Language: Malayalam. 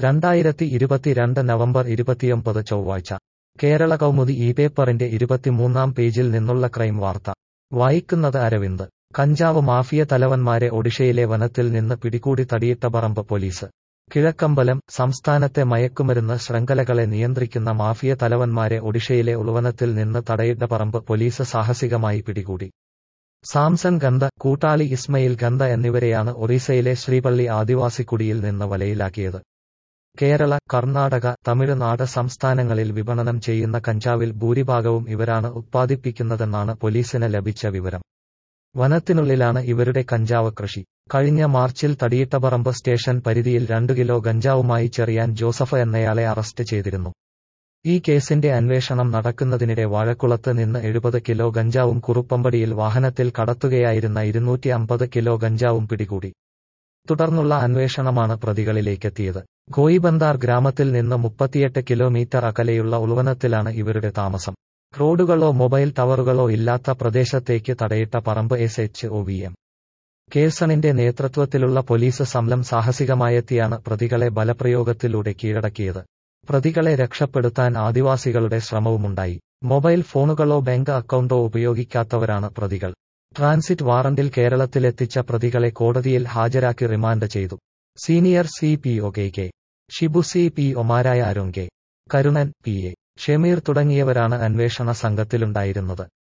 2022 നവംബർ 29 ചൊവ്വാഴ്ച കേരള കൗമുദി ഈ പേപ്പറിന്റെ 23-ാം പേജിൽ നിന്നുള്ള ക്രൈം വാർത്ത വായിക്കുന്നത് അരവിന്ദ്. കഞ്ചാവ് മാഫിയ തലവന്മാരെ ഒഡീഷയിലെ വനത്തിൽ നിന്ന് പിടികൂടി തടിയിട്ടപറമ്പ് പോലീസ്. കിഴക്കമ്പലം. സംസ്ഥാനത്തെ മയക്കുമരുന്ന് ശൃംഖലകളെ നിയന്ത്രിക്കുന്ന മാഫിയ തലവന്മാരെ ഒഡീഷയിലെ ഉൾവനത്തിൽ നിന്ന് തടയിട്ടപറമ്പ് പോലീസ് സാഹസികമായി പിടികൂടി. സാംസൺ ഗന്ധ, കൂട്ടാളി ഇസ്മയിൽ ഗന്ധ എന്നിവരെയാണ് ഒറീസയിലെ ശ്രീപള്ളി ആദിവാസിക്കുടിയിൽ നിന്ന് വലയിലാക്കിയത്. കേരള, കർണാടക, തമിഴ്നാട് സംസ്ഥാനങ്ങളിൽ വിപണനം ചെയ്യുന്ന കഞ്ചാവിൽ ഭൂരിഭാഗവും ഇവരാണ് ഉത്പാദിപ്പിക്കുന്നതെന്നാണ് പോലീസിന് ലഭിച്ച വിവരം. വനത്തിനുള്ളിലാണ് ഇവരുടെ കഞ്ചാവ് കൃഷി. കഴിഞ്ഞ മാർച്ചിൽ തടിയിട്ടപറമ്പ് സ്റ്റേഷൻ പരിധിയിൽ 2 കിലോ ഗഞ്ചാവുമായി ചെറിയാൻ ജോസഫ് എന്നയാളെ അറസ്റ്റ് ചെയ്തിരുന്നു. ഈ കേസിന്റെ അന്വേഷണം നടക്കുന്നതിനിടെ വാഴക്കുളത്ത് നിന്ന് 70 കിലോ ഗഞ്ചാവും കുറുപ്പമ്പടിയിൽ വാഹനത്തിൽ കടത്തുകയായിരുന്ന 250 കിലോ ഗഞ്ചാവും പിടികൂടി. തുടർന്നുള്ള അന്വേഷണമാണ് പ്രതികളിലേക്കെത്തിയത്. ഗോയിബന്താർ ഗ്രാമത്തിൽ നിന്ന് 38 കിലോമീറ്റർ അകലെയുള്ള ഉൾവനത്തിലാണ് ഇവരുടെ താമസം. റോഡുകളോ മൊബൈൽ ടവറുകളോ ഇല്ലാത്ത പ്രദേശത്തേക്ക് തടയിട്ടപറമ്പ് SHOVM കേഴ്സണിന്റെ നേതൃത്വത്തിലുള്ള പോലീസ് സംഘം സാഹസികമായെത്തിയാണ് പ്രതികളെ ബലപ്രയോഗത്തിലൂടെ കീഴടക്കിയത്. പ്രതികളെ രക്ഷപ്പെടുത്താൻ ആദിവാസികളുടെ ശ്രമവുമുണ്ടായി. മൊബൈൽ ഫോണുകളോ ബാങ്ക് അക്കൗണ്ടോ ഉപയോഗിക്കാത്തവരാണ് പ്രതികൾ. ട്രാൻസിറ്റ് വാറണ്ടിൽ കേരളത്തിലെത്തിച്ച പ്രതികളെ കോടതിയിൽ ഹാജരാക്കി റിമാൻഡ് ചെയ്തു. സീനിയർ CPO KK ഷിബു, CPOമാരായ അരുൺ കെ, കരുണൻ, PA ഷമീർ തുടങ്ങിയവരാണ് അന്വേഷണ സംഘത്തിലുണ്ടായിരുന്നത്.